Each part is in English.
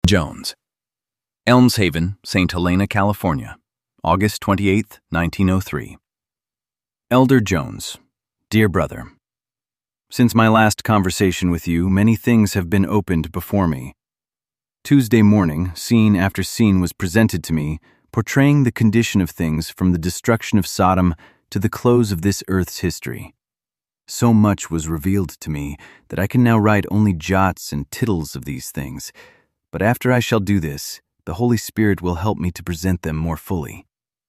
Jones. Elms Haven, St. Helena, California, August 28, 1903. Elder Jones, dear brother, since my last conversation with you, many things have been opened before me. Tuesday morning, scene after scene was presented to me, portraying the condition of things from the destruction of Sodom to the close of this earth's history. So much was revealed to me that I can now write only jots and tittles of these things, but after I shall do this, the Holy Spirit will help me to present them more fully.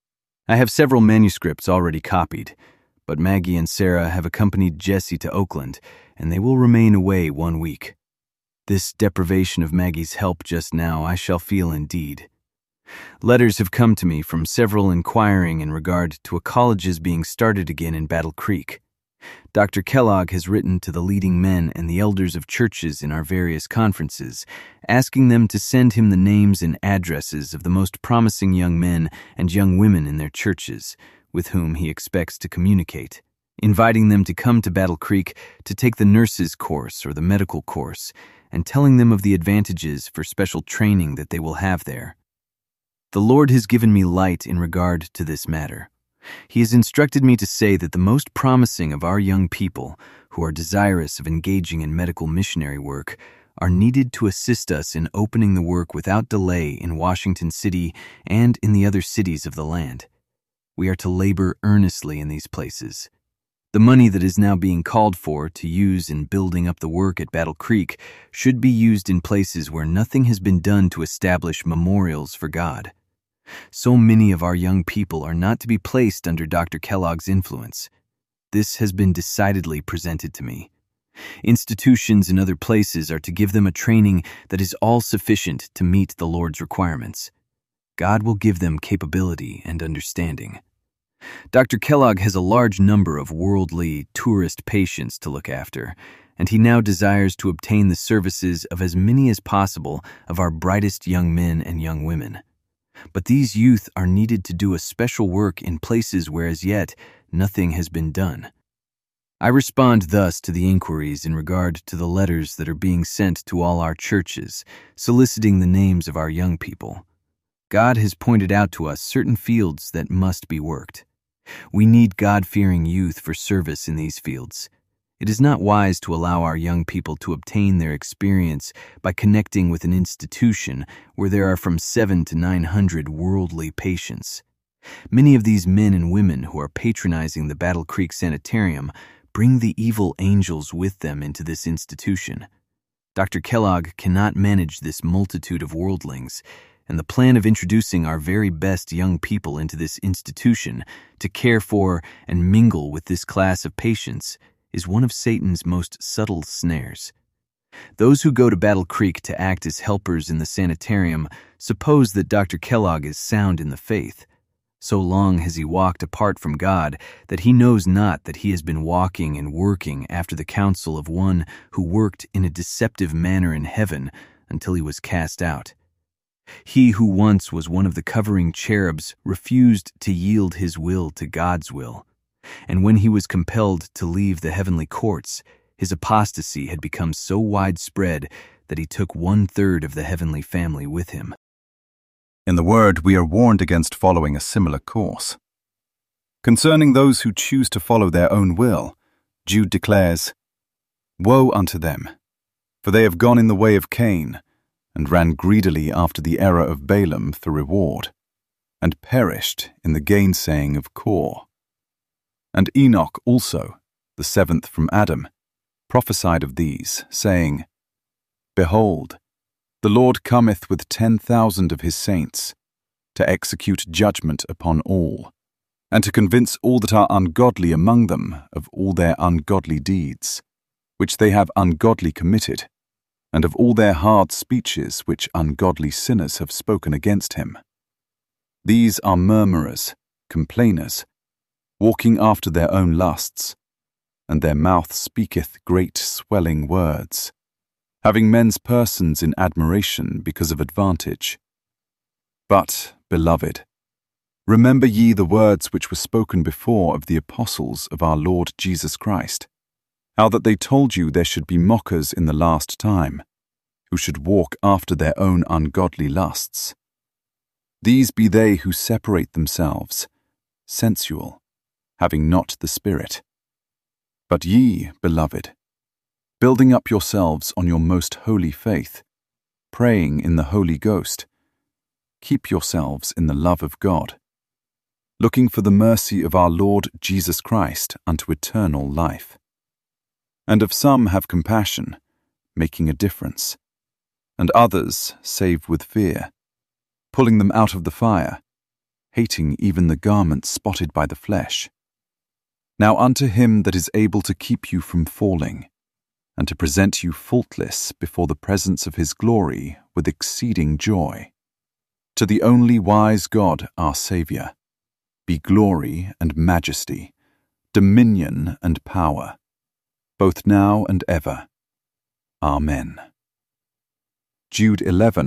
I have several manuscripts already copied, but Maggie and Sarah have accompanied Jesse to Oakland, and they will remain away 1 week. This deprivation of Maggie's help just now I shall feel indeed. Letters have come to me from several inquiring in regard to a college's being started again in Battle Creek. Dr. Kellogg has written to the leading men and the elders of churches in our various conferences, asking them to send him the names and addresses of the most promising young men and young women in their churches, with whom he expects to communicate, inviting them to come to Battle Creek to take the nurses' course or the medical course, and telling them of the advantages for special training that they will have there. The Lord has given me light in regard to this matter. He has instructed me to say that the most promising of our young people, who are desirous of engaging in medical missionary work, are needed to assist us in opening the work without delay in Washington City and in the other cities of the land. We are to labor earnestly in these places. The money that is now being called for to use in building up the work at Battle Creek should be used in places where nothing has been done to establish memorials for God. So many of our young people are not to be placed under Dr. Kellogg's influence. This has been decidedly presented to me. Institutions in other places are to give them a training that is all sufficient to meet the Lord's requirements. God will give them capability and understanding. Dr. Kellogg has a large number of worldly, tourist patients to look after, and he now desires to obtain the services of as many as possible of our brightest young men and young women. But these youth are needed to do a special work in places where as yet nothing has been done. I respond thus to the inquiries in regard to the letters that are being sent to all our churches, soliciting the names of our young people. God has pointed out to us certain fields that must be worked. We need God-fearing youth for service in these fields. It is not wise to allow our young people to obtain their experience by connecting with an institution where there are from 700 to 900 worldly patients. Many of these men and women who are patronizing the Battle Creek Sanitarium bring the evil angels with them into this institution. Dr. Kellogg cannot manage this multitude of worldlings, and the plan of introducing our very best young people into this institution to care for and mingle with this class of patients is one of Satan's most subtle snares. Those who go to Battle Creek to act as helpers in the sanitarium suppose that Dr. Kellogg is sound in the faith. So long has he walked apart from God that he knows not that he has been walking and working after the counsel of one who worked in a deceptive manner in heaven until he was cast out. He who once was one of the covering cherubs refused to yield his will to God's will, and when he was compelled to leave the heavenly courts, his apostasy had become so widespread that he took 1/3 of the heavenly family with him. In the Word, we are warned against following a similar course. Concerning those who choose to follow their own will, Jude declares, "Woe unto them, for they have gone in the way of Cain, and ran greedily after the error of Balaam for reward, and perished in the gainsaying of Kor. And Enoch also, the 7th from Adam, prophesied of these, saying, Behold, the Lord cometh with 10,000 of his saints, to execute judgment upon all, and to convince all that are ungodly among them of all their ungodly deeds, which they have ungodly committed, and of all their hard speeches which ungodly sinners have spoken against him. These are murmurers, complainers, walking after their own lusts, and their mouth speaketh great swelling words, having men's persons in admiration because of advantage. But, beloved, remember ye the words which were spoken before of the apostles of our Lord Jesus Christ, how that they told you there should be mockers in the last time, who should walk after their own ungodly lusts. These be they who separate themselves, sensual, having not the Spirit. But ye, beloved, building up yourselves on your most holy faith, praying in the Holy Ghost, keep yourselves in the love of God, looking for the mercy of our Lord Jesus Christ unto eternal life. And of some have compassion, making a difference, and others save with fear, pulling them out of the fire, hating even the garment spotted by the flesh. Now unto him that is able to keep you from falling, and to present you faultless before the presence of his glory with exceeding joy, to the only wise God our Saviour, be glory and majesty, dominion and power, both now and ever. Amen. Jude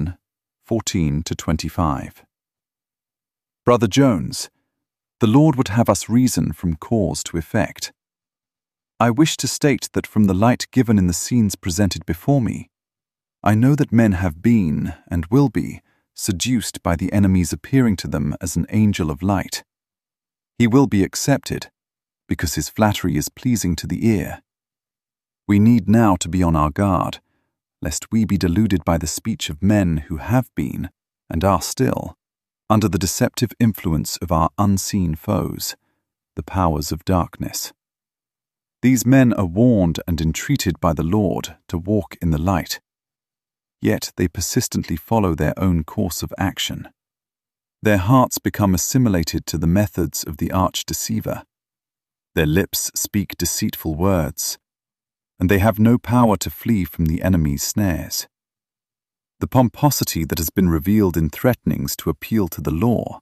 11:14-25. Brother Jones, the Lord would have us reason from cause to effect. I wish to state that from the light given in the scenes presented before me, I know that men have been, and will be, seduced by the enemy's appearing to them as an angel of light. He will be accepted, because his flattery is pleasing to the ear. We need now to be on our guard, lest we be deluded by the speech of men who have been, and are still, under the deceptive influence of our unseen foes, the powers of darkness. These men are warned and entreated by the Lord to walk in the light, yet they persistently follow their own course of action. Their hearts become assimilated to the methods of the arch-deceiver. Their lips speak deceitful words, and they have no power to flee from the enemy's snares. The pomposity that has been revealed in threatenings to appeal to the law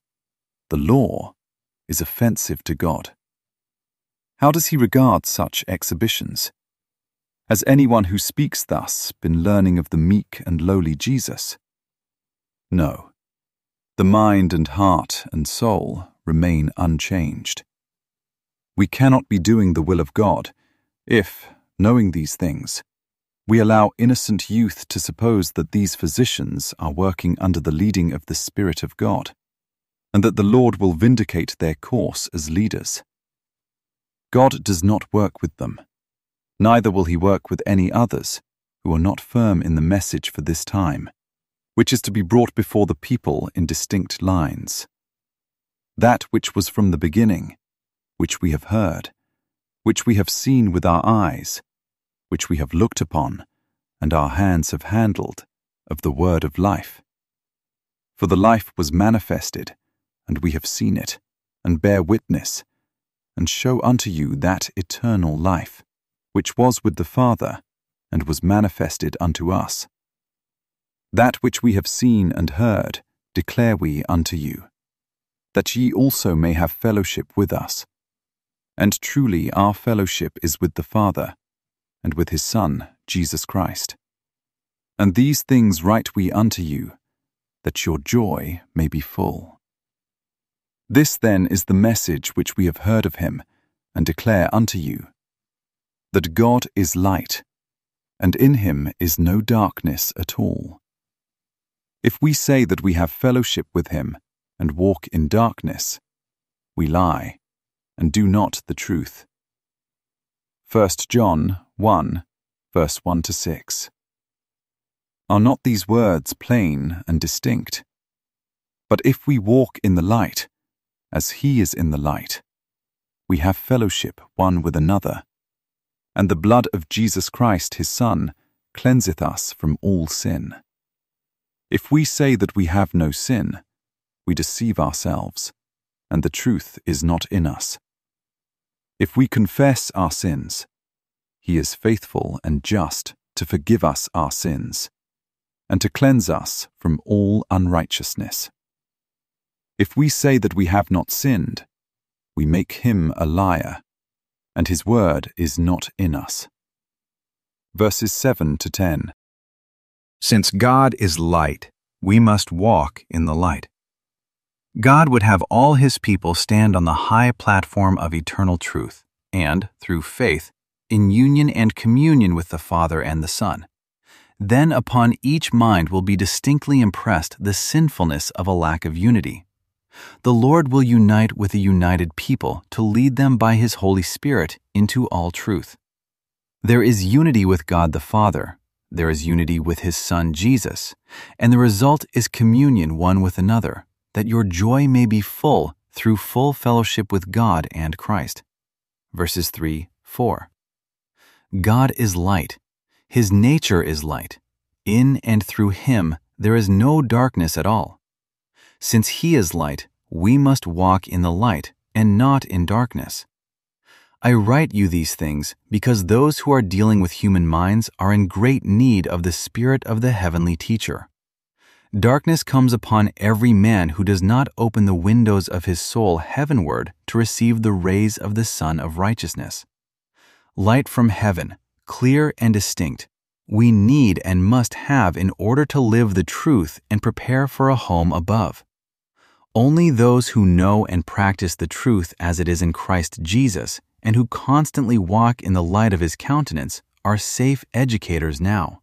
is offensive to God. How does he regard such exhibitions? Has anyone who speaks thus been learning of the meek and lowly Jesus? No. The mind and heart and soul remain unchanged. We cannot be doing the will of God if, knowing these things, we allow innocent youth to suppose that these physicians are working under the leading of the Spirit of God, and that the Lord will vindicate their course as leaders. God does not work with them, neither will he work with any others who are not firm in the message for this time, which is to be brought before the people in distinct lines. That which was from the beginning, which we have heard, which we have seen with our eyes, which we have looked upon, and our hands have handled, of the word of life. For the life was manifested, and we have seen it, and bear witness, and show unto you that eternal life, which was with the Father, and was manifested unto us. That which we have seen and heard declare we unto you, that ye also may have fellowship with us. And truly our fellowship is with the Father, and with his Son, Jesus Christ. And these things write we unto you, that your joy may be full. This then is the message which we have heard of him, and declare unto you, that God is light, and in him is no darkness at all. If we say that we have fellowship with him, and walk in darkness, we lie, and do not the truth. 1 John 1, verse 1-6. Are not these words plain and distinct? But if we walk in the light, as he is in the light, we have fellowship one with another, and the blood of Jesus Christ his Son cleanseth us from all sin. If we say that we have no sin, we deceive ourselves, and the truth is not in us. If we confess our sins, he is faithful and just to forgive us our sins, and to cleanse us from all unrighteousness. If we say that we have not sinned, we make him a liar, and his word is not in us. Verses 7-10. Since God is light, we must walk in the light. God would have all his people stand on the high platform of eternal truth, and, through faith, in union and communion with the Father and the Son. then upon each mind will be distinctly impressed the sinfulness of a lack of unity. The Lord will unite with a united people to lead them by His Holy Spirit into all truth. There is unity with God the Father, there is unity with His Son Jesus, and the result is communion one with another, that your joy may be full through full fellowship with God and Christ. Verses 3, 4. God is light. His nature is light. In and through Him there is no darkness at all. Since He is light, we must walk in the light and not in darkness. I write you these things because those who are dealing with human minds are in great need of the Spirit of the heavenly teacher. Darkness comes upon every man who does not open the windows of his soul heavenward to receive the rays of the Sun of Righteousness. Light from heaven, clear and distinct, we need and must have in order to live the truth and prepare for a home above. Only those who know and practice the truth as it is in Christ Jesus and who constantly walk in the light of His countenance are safe educators now.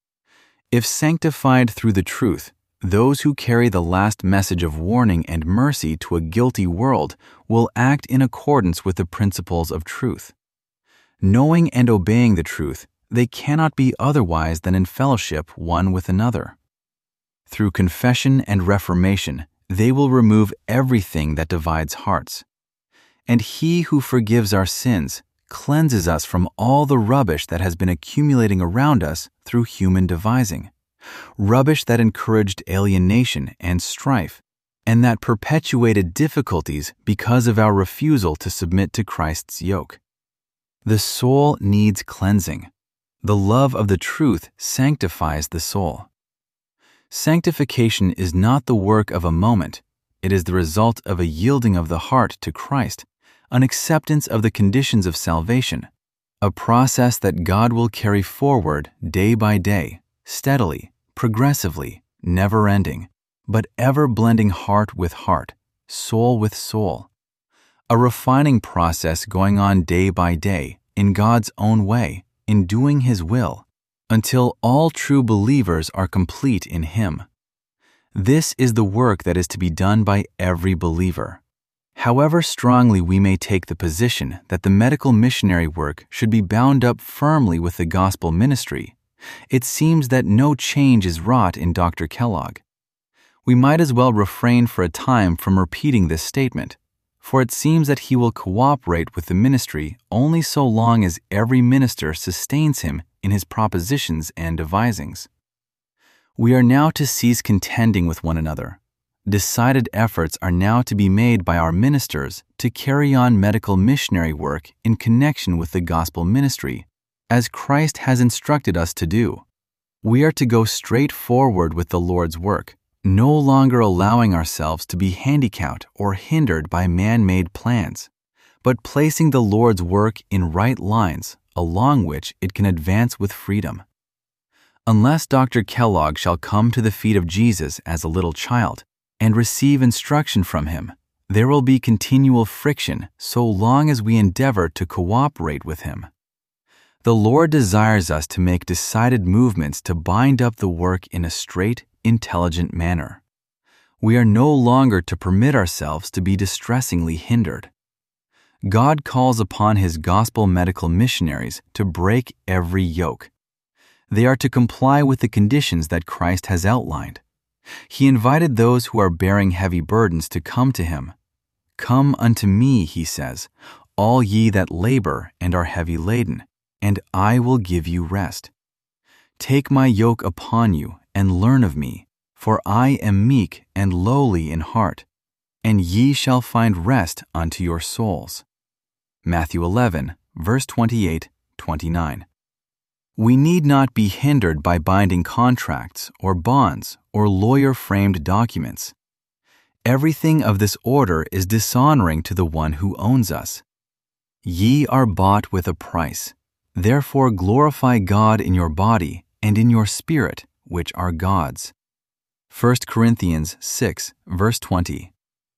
If sanctified through the truth, those who carry the last message of warning and mercy to a guilty world will act in accordance with the principles of truth. Knowing and obeying the truth, they cannot be otherwise than in fellowship one with another. Through confession and reformation, they will remove everything that divides hearts. And He who forgives our sins cleanses us from all the rubbish that has been accumulating around us through human devising, rubbish that encouraged alienation and strife, and that perpetuated difficulties because of our refusal to submit to Christ's yoke. The soul needs cleansing. The love of the truth sanctifies the soul. Sanctification is not the work of a moment. It is the result of a yielding of the heart to Christ, an acceptance of the conditions of salvation, a process that God will carry forward day by day, steadily, progressively, never ending, but ever blending heart with heart, soul with soul. A refining process going on day by day, in God's own way, in doing His will, until all true believers are complete in Him. This is the work that is to be done by every believer. However strongly we may take the position that the medical missionary work should be bound up firmly with the gospel ministry, it seems that no change is wrought in Dr. Kellogg. We might as well refrain for a time from repeating this statement, for it seems that he will cooperate with the ministry only so long as every minister sustains him in his propositions and devisings. We are now to cease contending with one another. Decided efforts are now to be made by our ministers to carry on medical missionary work in connection with the gospel ministry, as Christ has instructed us to do. We are to go straight forward with the Lord's work, no longer allowing ourselves to be handicapped or hindered by man-made plans, but placing the Lord's work in right lines along which it can advance with freedom. Unless Dr. Kellogg shall come to the feet of Jesus as a little child and receive instruction from Him, there will be continual friction so long as we endeavor to cooperate with Him. The Lord desires us to make decided movements to bind up the work in a straight, intelligent manner. We are no longer to permit ourselves to be distressingly hindered. God calls upon His gospel medical missionaries to break every yoke. They are to comply with the conditions that Christ has outlined. He invited those who are bearing heavy burdens to come to Him. "Come unto me," He says, "all ye that labor and are heavy laden, and I will give you rest. Take my yoke upon you and learn of me, for I am meek and lowly in heart, and ye shall find rest unto your souls." Matthew 11, verse 28, 29. We need not be hindered by binding contracts or bonds or lawyer-framed documents. Everything of this order is dishonoring to the one who owns us. Ye are bought with a price. Therefore glorify God in your body and in your spirit, which are God's. 1 Corinthians 6, verse 20.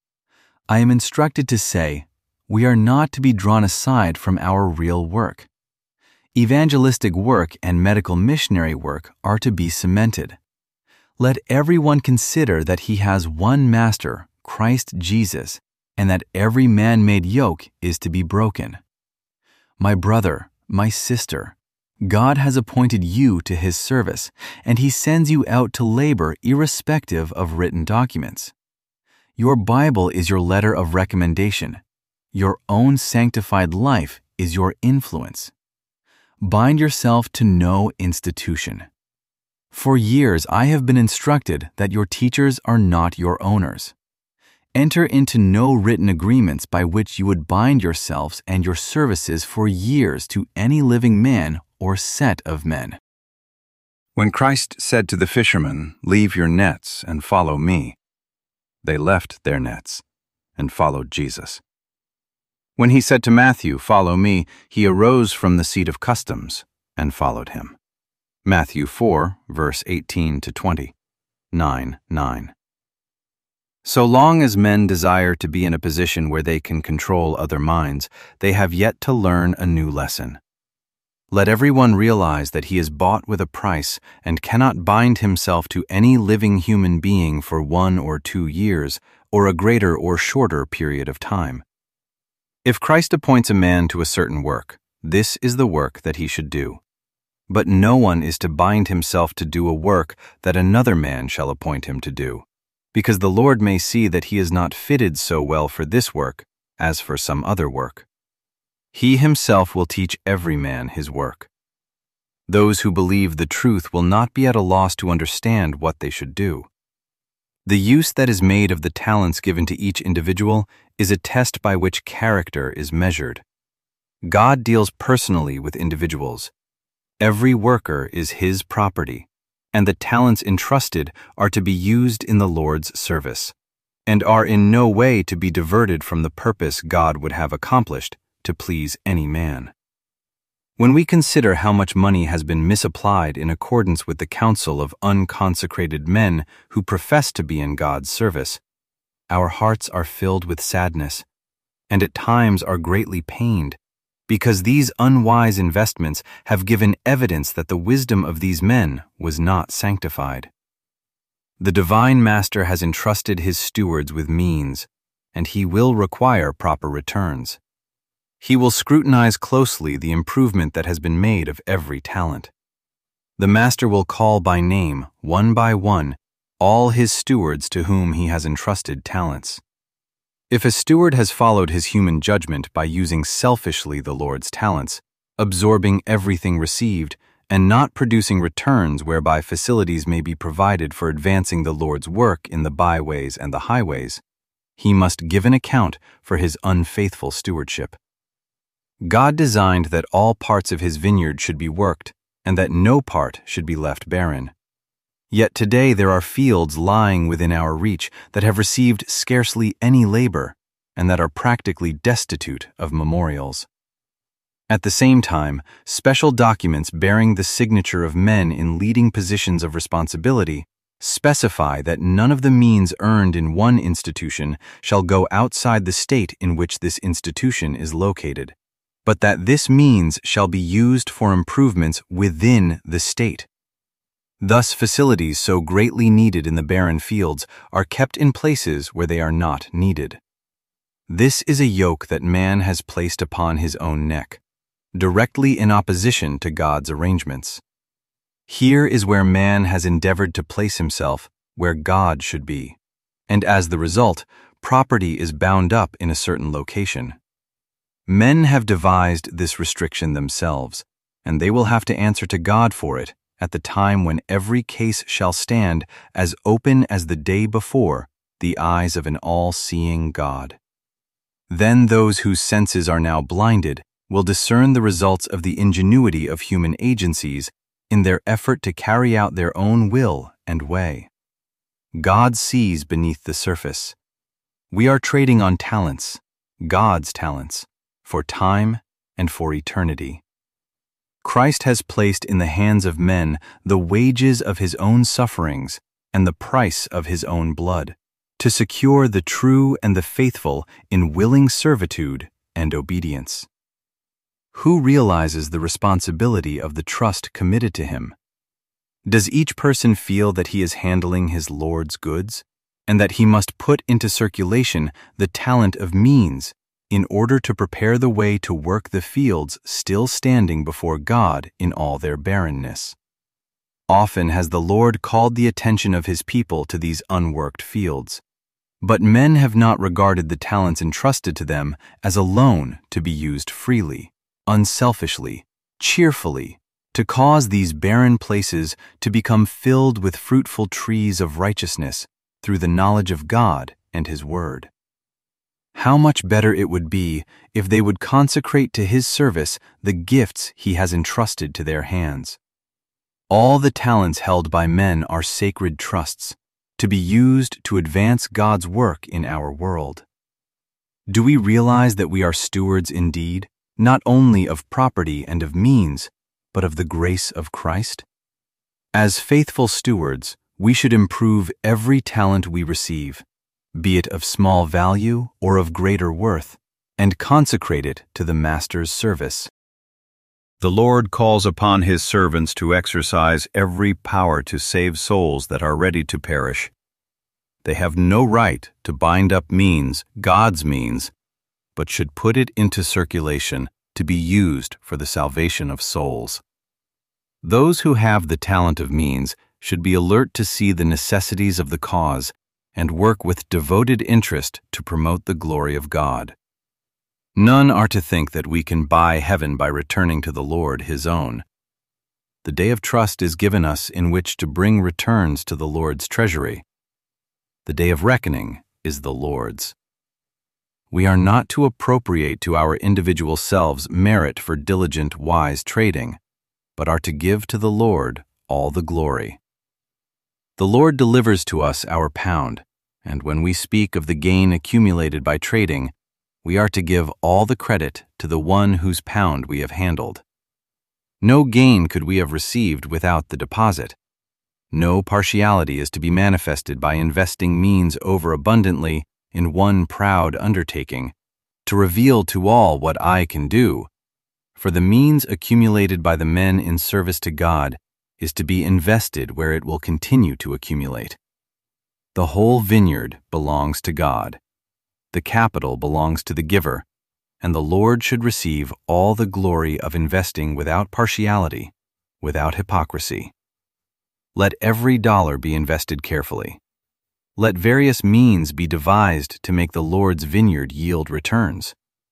I am instructed to say, we are not to be drawn aside from our real work. Evangelistic work and medical missionary work are to be cemented. Let everyone consider that he has one master, Christ Jesus, and that every man-made yoke is to be broken. My brother, my sister, God has appointed you to His service, and He sends you out to labor irrespective of written documents. Your Bible is your letter of recommendation. Your own sanctified life is your influence. Bind yourself to no institution. For years I have been instructed that your teachers are not your owners. Enter into no written agreements by which you would bind yourselves and your services for years to any living man or set of men. When Christ said to the fishermen, "Leave your nets and follow me," they left their nets and followed Jesus. When He said to Matthew, "Follow me," he arose from the seat of customs and followed Him. Matthew 4, verse 18 to 20, 9:9. So long as men desire to be in a position where they can control other minds, they have yet to learn a new lesson. Let everyone realize that he is bought with a price and cannot bind himself to any living human being for 1 or 2 years, or a greater or shorter period of time. If Christ appoints a man to a certain work, this is the work that he should do. But no one is to bind himself to do a work that another man shall appoint him to do, because the Lord may see that he is not fitted so well for this work as for some other work. He Himself will teach every man his work. Those who believe the truth will not be at a loss to understand what they should do. The use that is made of the talents given to each individual is a test by which character is measured. God deals personally with individuals. Every worker is His property, and the talents entrusted are to be used in the Lord's service, and are in no way to be diverted from the purpose God would have accomplished to please any man. When we consider how much money has been misapplied in accordance with the counsel of unconsecrated men who profess to be in God's service, our hearts are filled with sadness, and at times are greatly pained, because these unwise investments have given evidence that the wisdom of these men was not sanctified. The Divine Master has entrusted His stewards with means, and He will require proper returns. He will scrutinize closely the improvement that has been made of every talent. The Master will call by name, one by one, all His stewards to whom He has entrusted talents. If a steward has followed his human judgment by using selfishly the Lord's talents, absorbing everything received, and not producing returns whereby facilities may be provided for advancing the Lord's work in the byways and the highways, he must give an account for his unfaithful stewardship. God designed that all parts of His vineyard should be worked, and that no part should be left barren. Yet today there are fields lying within our reach that have received scarcely any labor, and that are practically destitute of memorials. At the same time, special documents bearing the signature of men in leading positions of responsibility specify that none of the means earned in one institution shall go outside the state in which this institution is located, but that this means shall be used for improvements within the state. Thus, facilities so greatly needed in the barren fields are kept in places where they are not needed. This is a yoke that man has placed upon his own neck, directly in opposition to God's arrangements. Here is where man has endeavored to place himself where God should be, and as the result, property is bound up in a certain location. Men have devised this restriction themselves, and they will have to answer to God for it at the time when every case shall stand as open as the day before the eyes of an all-seeing God. Then those whose senses are now blinded will discern the results of the ingenuity of human agencies in their effort to carry out their own will and way. God sees beneath the surface. We are trading on talents, God's talents, for time and for eternity. Christ has placed in the hands of men the wages of His own sufferings and the price of His own blood, to secure the true and the faithful in willing servitude and obedience. Who realizes the responsibility of the trust committed to him? Does each person feel that he is handling his Lord's goods, and that he must put into circulation the talent of means in order to prepare the way to work the fields still standing before God in all their barrenness? Often has the Lord called the attention of his people to these unworked fields, but men have not regarded the talents entrusted to them as a loan to be used freely, unselfishly, cheerfully, to cause these barren places to become filled with fruitful trees of righteousness through the knowledge of God and His Word. How much better it would be if they would consecrate to His service the gifts He has entrusted to their hands. All the talents held by men are sacred trusts, to be used to advance God's work in our world. Do we realize that we are stewards indeed, not only of property and of means, but of the grace of Christ? As faithful stewards, we should improve every talent we receive, be it of small value or of greater worth, and consecrate it to the Master's service. The Lord calls upon His servants to exercise every power to save souls that are ready to perish. They have no right to bind up means, God's means, but should put it into circulation to be used for the salvation of souls. Those who have the talent of means should be alert to see the necessities of the cause and work with devoted interest to promote the glory of God. None are to think that we can buy heaven by returning to the Lord His own. The day of trust is given us in which to bring returns to the Lord's treasury. The day of reckoning is the Lord's. We are not to appropriate to our individual selves merit for diligent, wise trading, but are to give to the Lord all the glory. The Lord delivers to us our pound, and when we speak of the gain accumulated by trading, we are to give all the credit to the one whose pound we have handled. No gain could we have received without the deposit. No partiality is to be manifested by investing means overabundantly in one proud undertaking, to reveal to all what I can do, for the means accumulated by the men in service to God is to be invested where it will continue to accumulate. The whole vineyard belongs to God. The capital belongs to the giver, and the Lord should receive all the glory of investing without partiality, without hypocrisy. Let every dollar be invested carefully. Let various means be devised to make the Lord's vineyard yield returns.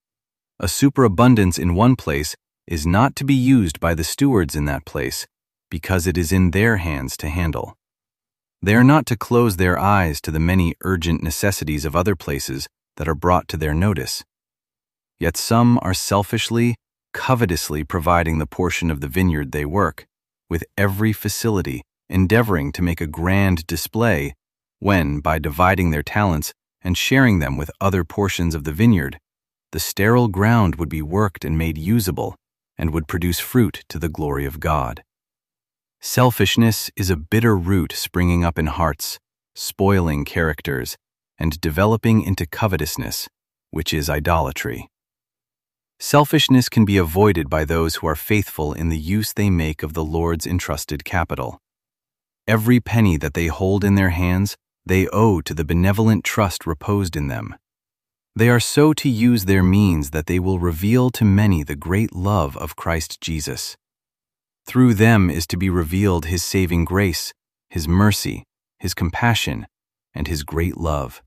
A superabundance in one place is not to be used by the stewards in that place, because it is in their hands to handle. They are not to close their eyes to the many urgent necessities of other places that are brought to their notice. Yet some are selfishly, covetously providing the portion of the vineyard they work, with every facility, endeavoring to make a grand display, when, by dividing their talents and sharing them with other portions of the vineyard, the sterile ground would be worked and made usable, and would produce fruit to the glory of God. Selfishness is a bitter root springing up in hearts, spoiling characters, and developing into covetousness, which is idolatry. Selfishness can be avoided by those who are faithful in the use they make of the Lord's entrusted capital. Every penny that they hold in their hands, they owe to the benevolent trust reposed in them. They are so to use their means that they will reveal to many the great love of Christ Jesus. Through them is to be revealed His saving grace, His mercy, His compassion, and His great love.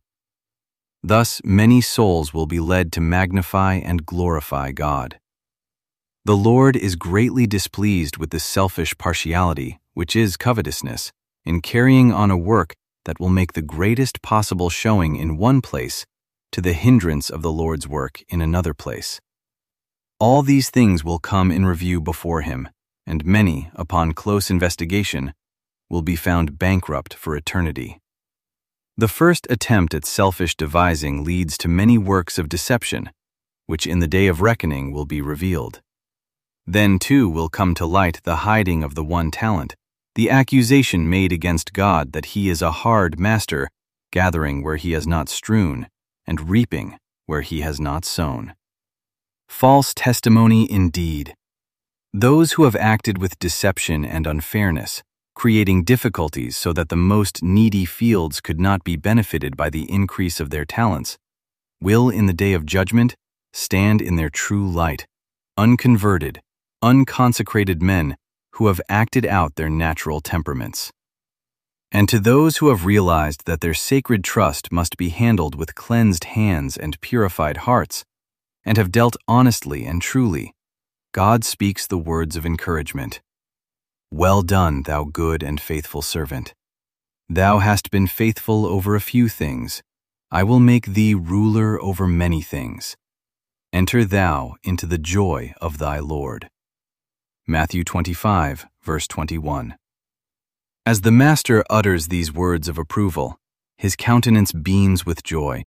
Thus many souls will be led to magnify and glorify God. The Lord is greatly displeased with the selfish partiality, which is covetousness, in carrying on a work that will make the greatest possible showing in one place to the hindrance of the Lord's work in another place. All these things will come in review before Him, and many, upon close investigation, will be found bankrupt for eternity. The first attempt at selfish devising leads to many works of deception, which in the day of reckoning will be revealed. Then too will come to light the hiding of the one talent, the accusation made against God that He is a hard master, gathering where He has not strewn, and reaping where He has not sown. False testimony indeed. Those who have acted with deception and unfairness, creating difficulties so that the most needy fields could not be benefited by the increase of their talents, will in the day of judgment stand in their true light, unconverted, unconsecrated men who have acted out their natural temperaments. And to those who have realized that their sacred trust must be handled with cleansed hands and purified hearts, and have dealt honestly and truly, God speaks the words of encouragement. Well done, thou good and faithful servant. Thou hast been faithful over a few things. I will make thee ruler over many things. Enter thou into the joy of thy Lord. Matthew 25, verse 21. As the Master utters these words of approval, his countenance beams with joy,